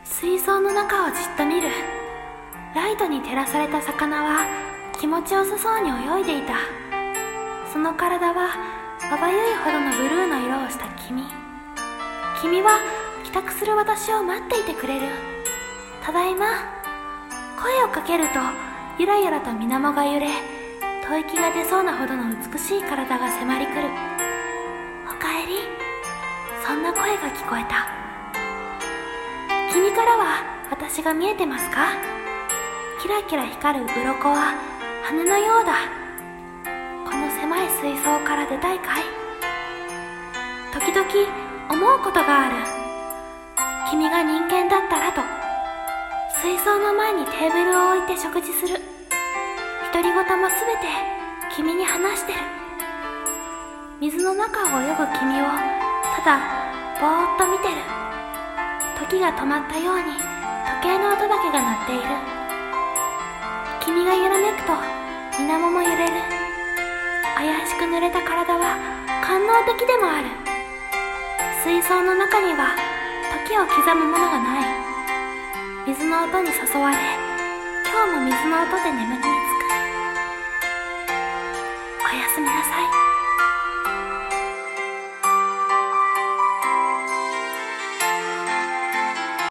水槽の中をじっと見る。ライトに照らされた魚は気持ちよさそうに泳いでいた。その体はまばゆいほどのブルーの色をした君は帰宅する私を待っていてくれる。ただいま。声をかけるとゆらゆらと水面が揺れ、吐息が出そうなほどの美しい体が迫り来る。おかえり。そんな声が聞こえた。君からは私が見えてますか？キラキラ光る鱗は羽のようだ。この狭い水槽から出たいかい？時々思うことがある。君が人間だったらと。水槽の前にテーブルを置いて食事する。独り言もすべて君に話してる。水の中を泳ぐ君をただぼーっと見てる。時が止まったように時計の音だけが鳴っている。君が揺らめくと水面も揺れる。怪しく濡れた体は官能的でもある。水槽の中には時を刻むものがない。水の音に誘われ、今日も水の音で眠りにつく。おやすみなさい。